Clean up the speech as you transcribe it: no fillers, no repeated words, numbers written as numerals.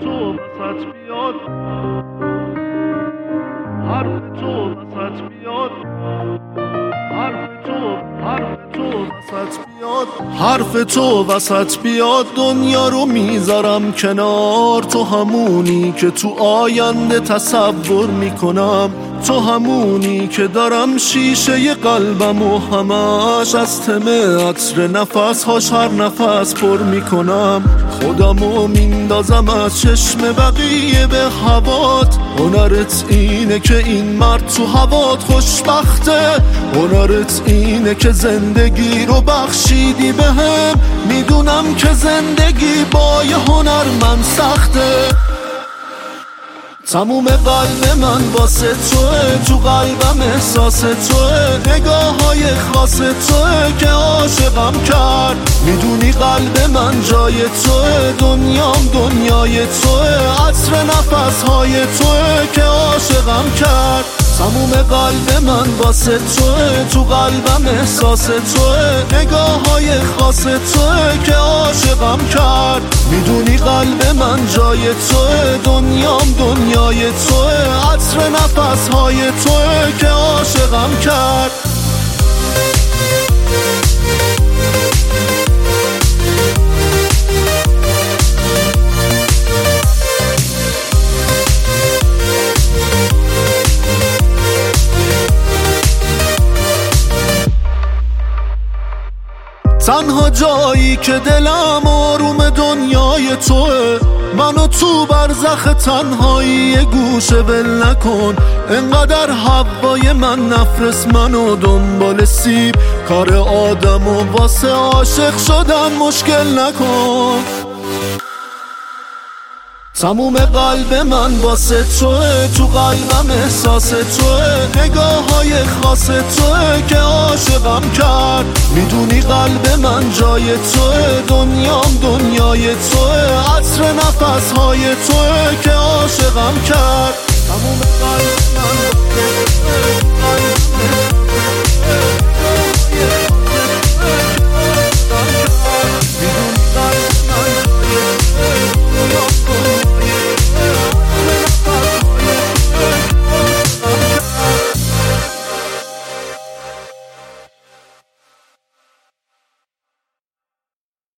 تو وسط بیاد، حرف تو وسط بیاد، حرف تو وسط بیاد، حرف تو وسط بیاد، دنیا رو میذارم کنار. تو همونی که تو آینده تصور میکنم، تو همونی که دارم شیشه قلبم و همش از تم عطر نفسهاش هر نفس پر میکنم. خودمو میندازم از چشم بقیه به هوات. هنرت اینه که این مرد تو هوات خوشبخته، هنرت اینه که زندگی رو بخشیدی بهم. میدونم که زندگی با یه هنرمند سخته. تموم قلب من واسه توه، تو قلبم احساس توه، نگاه های خاص توه که عاشقم کرد. میدونی قلب من جای توه، دنیام دنیای توه، عطر نفس های توه که عاشقم کرد. تموم قلب من واسه توه، تو قلبم احساس توه، نگاه های خاص توه که عاشقم کرد. میدونی قلب من جای توه، دنیام دنیای توه، عطر نفس های توه که عاشقم کرد. تنها جایی که دلم آروم دنیای توه، منو تو برزخ تنهایی یه گوشه ول نکن. انقدر هوای من نفرست منو دنبال سیب، کار آدم و واسه عاشق شدن مشکل نکن. تموم قلب من واسه توه، تو قلبم احساس توه، نگاه های خاص توه که عاشقم کرد. میدونی قلب من جای توه، دنیام دنیای توه، عطر نفس های توه که عاشقم